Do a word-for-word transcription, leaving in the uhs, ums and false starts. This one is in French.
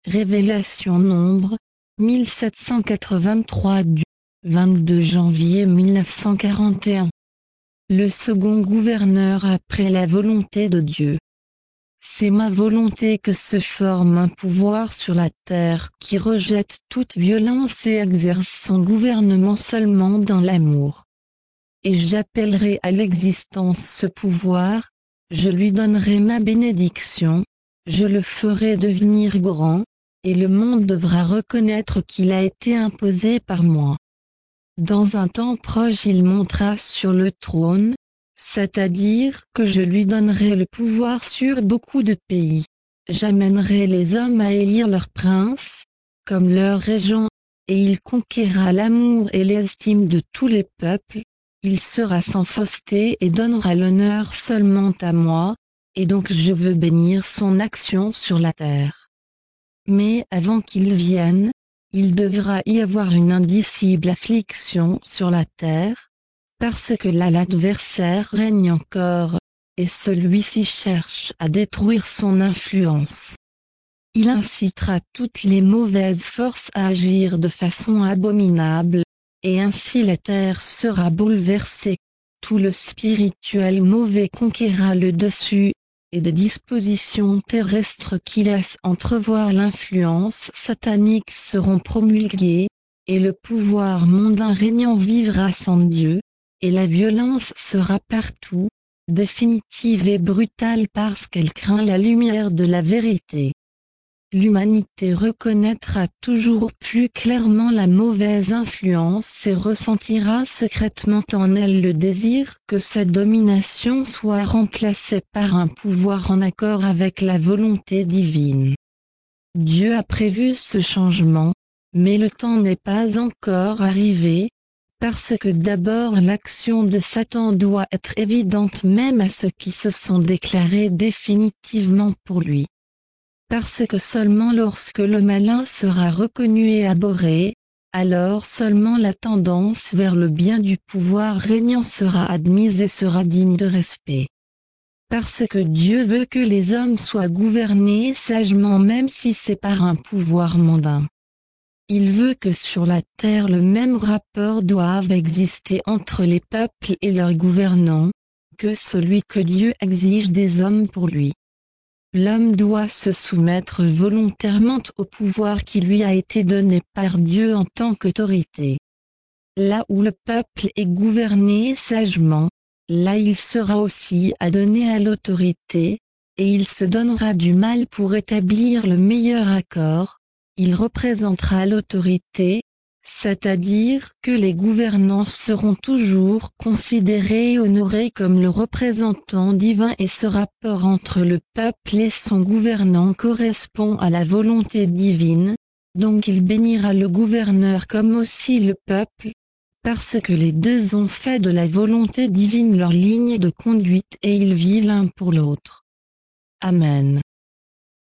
Révélation Nombre, mille sept cent quatre-vingt-trois du vingt-deux janvier mille neuf cent quarante et un. Le second gouverneur après la volonté de Dieu. C'est ma volonté que se forme un pouvoir sur la terre qui rejette toute violence et exerce son gouvernement seulement dans l'amour. Et j'appellerai à l'existence ce pouvoir, je lui donnerai ma bénédiction, je le ferai devenir grand, et le monde devra reconnaître qu'il a été imposé par moi. Dans un temps proche il montera sur le trône, c'est-à-dire que je lui donnerai le pouvoir sur beaucoup de pays. J'amènerai les hommes à élire leur prince, comme leur régent, et il conquérera l'amour et l'estime de tous les peuples, il sera sans fausseté et donnera l'honneur seulement à moi, et donc je veux bénir son action sur la terre. Mais avant qu'il vienne, il devra y avoir une indicible affliction sur la terre, parce que là l'adversaire règne encore, et celui-ci cherche à détruire son influence. Il incitera toutes les mauvaises forces à agir de façon abominable, et ainsi la terre sera bouleversée, tout le spirituel mauvais conquérera le dessus, et des dispositions terrestres qui laissent entrevoir l'influence satanique seront promulguées, et le pouvoir mondain régnant vivra sans Dieu, et la violence sera partout, définitive et brutale parce qu'elle craint la lumière de la vérité. L'humanité reconnaîtra toujours plus clairement la mauvaise influence et ressentira secrètement en elle le désir que sa domination soit remplacée par un pouvoir en accord avec la volonté divine. Dieu a prévu ce changement, mais le temps n'est pas encore arrivé, parce que d'abord l'action de Satan doit être évidente même à ceux qui se sont déclarés définitivement pour lui. Parce que seulement lorsque le malin sera reconnu et abhorré, alors seulement la tendance vers le bien du pouvoir régnant sera admise et sera digne de respect. Parce que Dieu veut que les hommes soient gouvernés sagement même si c'est par un pouvoir mondain. Il veut que sur la terre le même rapport doive exister entre les peuples et leurs gouvernants, que celui que Dieu exige des hommes pour lui. L'homme doit se soumettre volontairement au pouvoir qui lui a été donné par Dieu en tant qu'autorité. Là où le peuple est gouverné sagement, là il sera aussi adonné à l'autorité, et il se donnera du mal pour établir le meilleur accord, il représentera l'autorité, c'est-à-dire que les gouvernants seront toujours considérés et honorés comme le représentant divin et ce rapport entre le peuple et son gouvernant correspond à la volonté divine, donc il bénira le gouverneur comme aussi le peuple, parce que les deux ont fait de la volonté divine leur ligne de conduite et ils vivent l'un pour l'autre. Amen.